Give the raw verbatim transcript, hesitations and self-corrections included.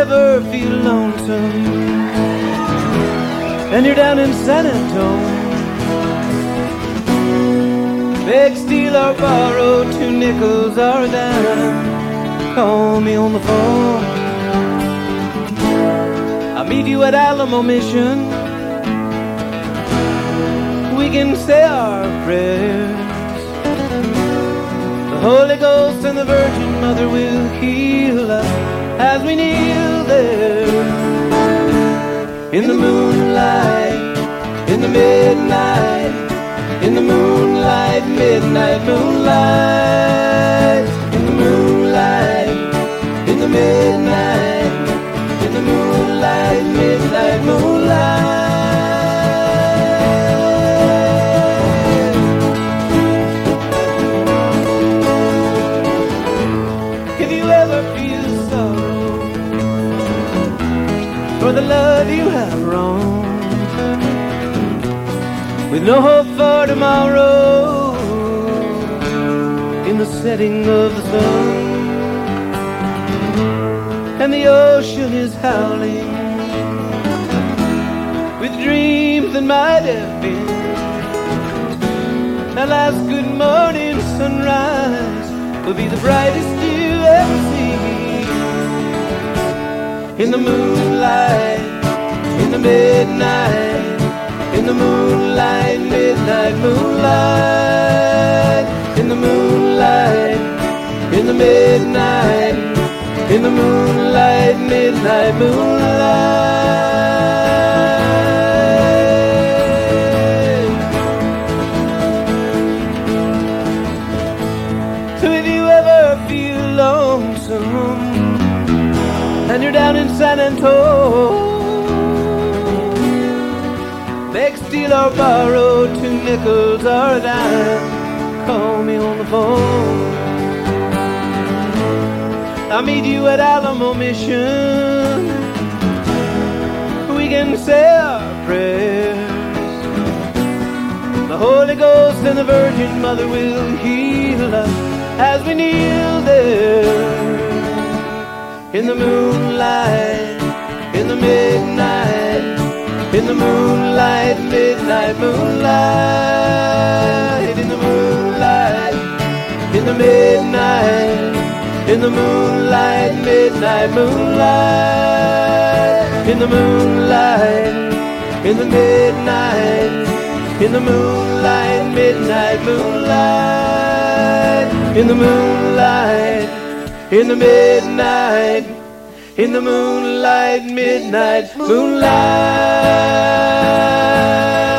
ever feel lonesome and you're down in San Antone, beg, steal, or borrow two nickels or a dime, call me on the phone. I'll meet you at Alamo Mission. We can say our prayers. The Holy Ghost and the Virgin Mother will heal us as we kneel there. In the moonlight, in the midnight, in the moonlight, midnight moonlight, in the moonlight, in the midnight, in the moonlight, midnight moonlight. If you ever feel sorrow for the love you have wrong, with no hope for tomorrow, in the setting of the sun, and the ocean is howling with dreams that might have been, that last good morning sunrise will be the brightest you ever see. In the moonlight, in the midnight, in the moonlight, midnight moonlight, in the moonlight, in the midnight, in the moonlight, midnight moonlight. So if you ever feel lonesome and you're down in San Antone, beg, steal, or borrow two nickels or a dime, call me on the phone. I'll meet you at Alamo Mission. We can say our prayers. The Holy Ghost and the Virgin Mother will heal us as we kneel there. In the moonlight, in the midnight, in the moonlight, midnight moonlight, in the moonlight, in the midnight, in the moonlight, midnight moonlight, in the moonlight, in the midnight, in the moonlight, midnight moonlight, in the moonlight, in the midnight, in the moonlight, midnight moonlight.